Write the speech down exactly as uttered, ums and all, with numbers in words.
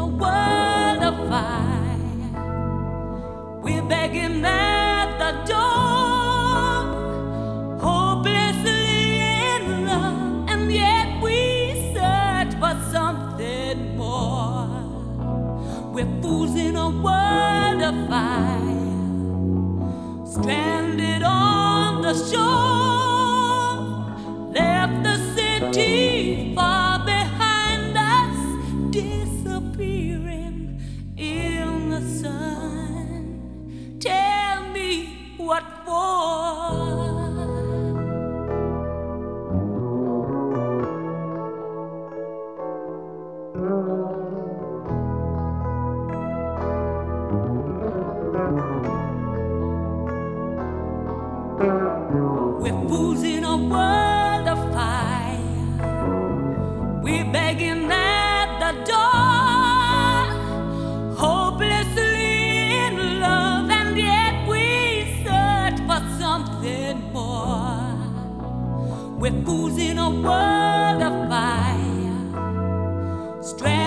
a world of fire. We're begging at the door, hopelessly in love, and yet we search for something more. We're fools in a world of fire, stranded on the shore, left the city far behind us, disappearing in the sun. Tell me what for? We're fools in a world of fire. We're begging at the door, hopelessly in love, and yet we search for something more. We're fools in a world of fire. Strand